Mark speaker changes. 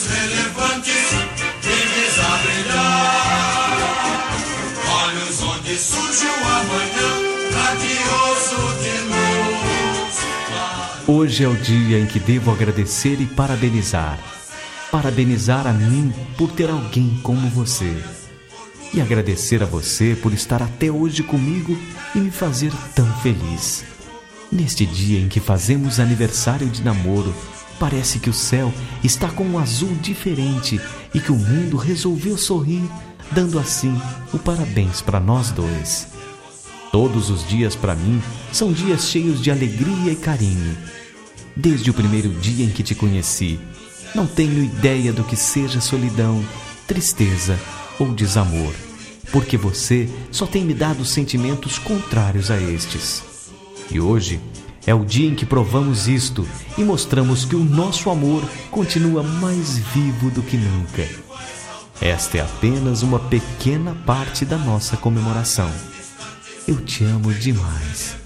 Speaker 1: relevantes, brilhes a brilhar. Olhos onde surge o amanhã, radioso de luz.
Speaker 2: Hoje é o dia em que devo agradecer e parabenizar. Parabenizar a mim por ter alguém como você. E agradecer a você por estar até hoje comigo e me fazer tão feliz. Neste dia em que fazemos aniversário de namoro, parece que o céu está com um azul diferente e que o mundo resolveu sorrir, dando assim o parabéns para nós dois. Todos os dias para mim são dias cheios de alegria e carinho. Desde o primeiro dia em que te conheci, não tenho ideia do que seja solidão, tristeza ou desamor, porque você só tem me dado sentimentos contrários a estes. E hoje é o dia em que provamos isto e mostramos que o nosso amor continua mais vivo do que nunca. Esta é apenas uma pequena parte da nossa comemoração. Eu te amo demais.